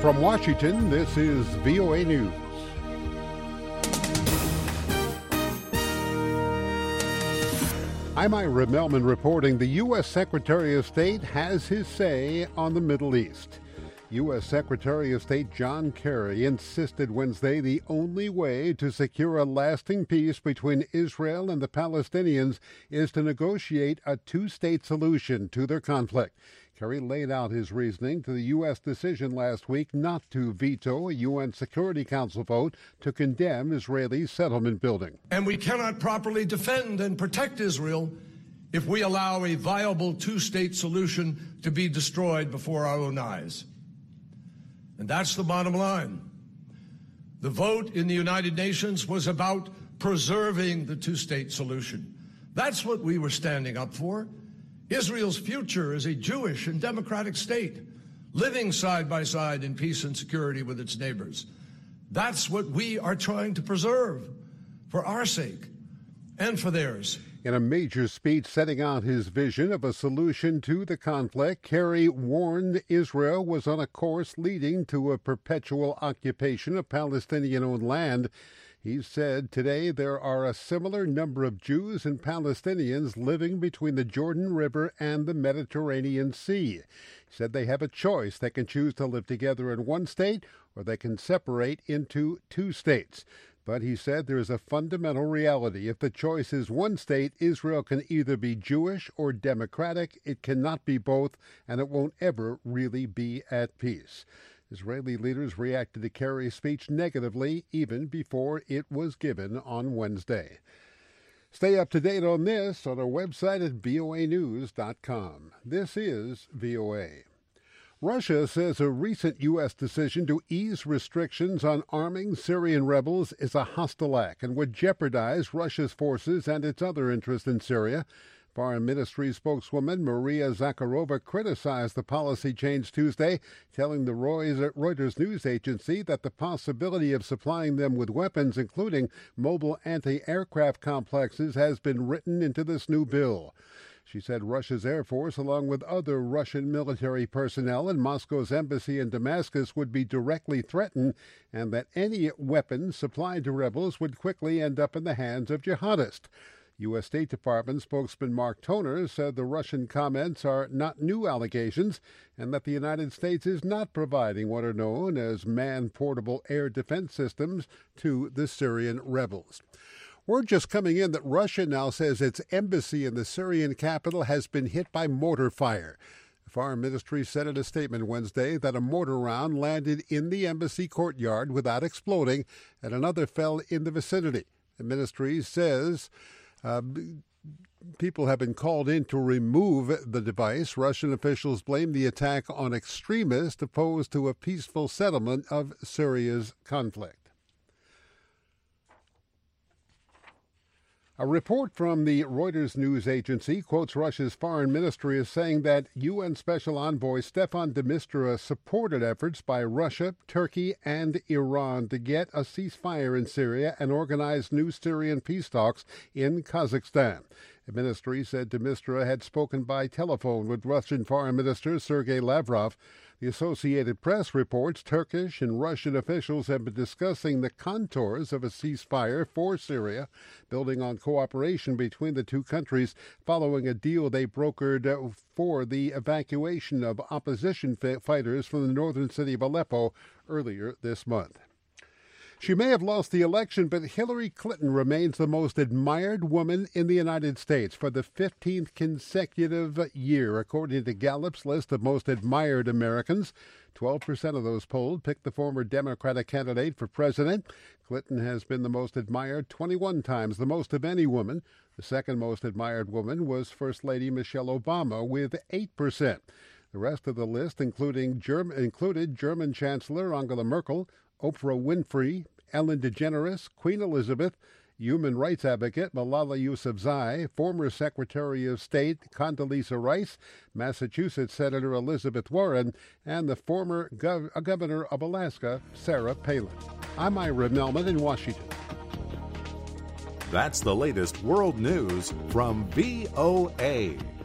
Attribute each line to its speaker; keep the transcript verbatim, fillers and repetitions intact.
Speaker 1: From Washington, this is V O A News. I'm Ira Melman reporting the U S. Secretary of State has his say on the Middle East. U S. Secretary of State John Kerry insisted Wednesday the only way to secure a lasting peace between Israel and the Palestinians is to negotiate a two-state solution to their conflict. Kerry laid out his reasoning to the U S decision last week not to veto a U N Security Council vote to condemn Israeli settlement building.
Speaker 2: And we cannot properly defend and protect Israel if we allow a viable two-state solution to be destroyed before our own eyes. And that's the bottom line. The vote in the United Nations was about preserving the two-state solution. That's what we were standing up for. Israel's future as a Jewish and democratic state, living side by side in peace and security with its neighbors. That's what we are trying to preserve for our sake and for theirs.
Speaker 1: In a major speech setting out his vision of a solution to the conflict, Kerry warned Israel was on a course leading to a perpetual occupation of Palestinian-owned land. He said today there are a similar number of Jews and Palestinians living between the Jordan River and the Mediterranean Sea. He said they have a choice. They can choose to live together in one state or they can separate into two states. But he said there is a fundamental reality. If the choice is one state, Israel can either be Jewish or democratic. It cannot be both, and it won't ever really be at peace. Israeli leaders reacted to Kerry's speech negatively even before it was given on Wednesday. Stay up to date on this on our website at V O A news dot com. This is V O A. Russia says a recent U S decision to ease restrictions on arming Syrian rebels is a hostile act and would jeopardize Russia's forces and its other interests in Syria. Foreign Ministry spokeswoman Maria Zakharova criticized the policy change Tuesday, telling the Reuters news agency that the possibility of supplying them with weapons, including mobile anti-aircraft complexes, has been written into this new bill. She said Russia's Air Force, along with other Russian military personnel in Moscow's embassy in Damascus, would be directly threatened, and that any weapons supplied to rebels would quickly end up in the hands of jihadists. U S. State Department spokesman Mark Toner said the Russian comments are not new allegations and that the United States is not providing what are known as man-portable air defense systems to the Syrian rebels. Word just coming in that Russia now says its embassy in the Syrian capital has been hit by mortar fire. The Foreign Ministry said in a statement Wednesday that a mortar round landed in the embassy courtyard without exploding and another fell in the vicinity. The ministry says uh, people have been called in to remove the device. Russian officials blame the attack on extremists opposed to a peaceful settlement of Syria's conflict. A report from the Reuters news agency quotes Russia's foreign ministry as saying that U N Special Envoy Stefan de Mistura supported efforts by Russia, Turkey, and Iran to get a ceasefire in Syria and organize new Syrian peace talks in Kazakhstan. The ministry said de Mistura had spoken by telephone with Russian Foreign Minister Sergei Lavrov. The Associated Press reports Turkish and Russian officials have been discussing the contours of a ceasefire for Syria, building on cooperation between the two countries following a deal they brokered for the evacuation of opposition fighters from the northern city of Aleppo earlier this month. She may have lost the election, but Hillary Clinton remains the most admired woman in the United States for the fifteenth consecutive year, according to Gallup's list of most admired Americans. twelve percent of those polled picked the former Democratic candidate for president. Clinton has been the most admired twenty-one times, the most of any woman. The second most admired woman was First Lady Michelle Obama with eight percent. The rest of the list including Germ- included German Chancellor Angela Merkel, Oprah Winfrey, Ellen DeGeneres, Queen Elizabeth, human rights advocate Malala Yousafzai, former Secretary of State Condoleezza Rice, Massachusetts Senator Elizabeth Warren, and the former gov- Governor of Alaska, Sarah Palin. I'm Ira Melman in Washington.
Speaker 3: That's the latest world news from V O A.